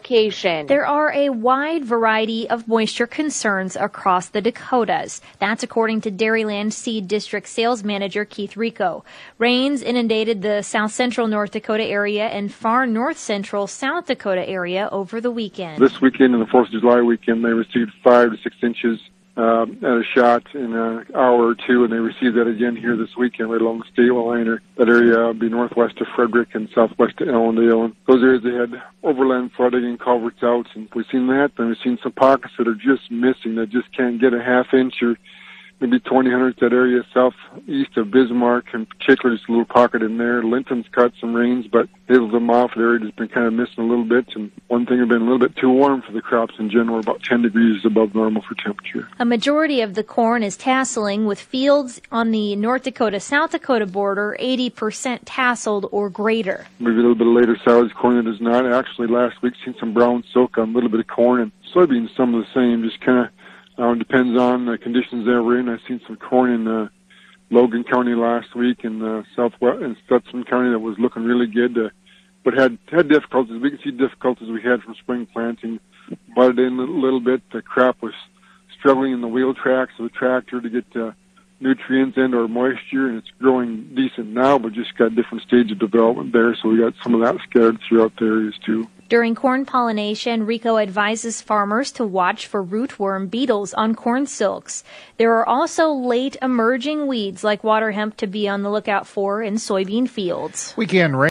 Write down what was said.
application. There are a wide variety of moisture concerns across the Dakotas. That's according to Dairyland Seed District Sales Manager Keith Rico. Rains inundated the south central North Dakota area and far north central South Dakota area over the weekend. This weekend and the 4th of July weekend, they received 5 to 6 inches at a shot in an hour or two, and they received that again here this weekend right along the state line. That area would be northwest of Frederick and southwest of Ellendale. And those areas, they had overland flooding and culverts out, and we've seen that. And we've seen some pockets that are just missing, that just can't get a half inch or maybe 20 hundredths. That area southeast of Bismarck, in particular, just a little pocket in there. Linton's caught some rains, but hailed them off. The area has been kind of missing a little bit. And one thing, has been a little bit too warm for the crops in general, about 10 degrees above normal for temperature. A majority of the corn is tasseling, with fields on the North Dakota-South Dakota border 80% tasseled or greater. Maybe a little bit of later silage corn that is not. Actually, last week, seen some brown silk on a little bit of corn, and soybeans, some of the same, just kind of depends on the conditions that we're in. I've seen some corn in Logan County last week and southwest in Stetson County that was looking really good, but had difficulties. We can see difficulties we had from spring planting. Butted in a little bit. The crop was struggling in the wheel tracks of the tractor to get nutrients and or moisture, and it's growing decent now, but just got different stage of development there, so we got some of that scattered throughout the areas too. During corn pollination, Rico advises farmers to watch for rootworm beetles on corn silks. There are also late emerging weeds like water hemp to be on the lookout for in soybean fields. Weekend rain.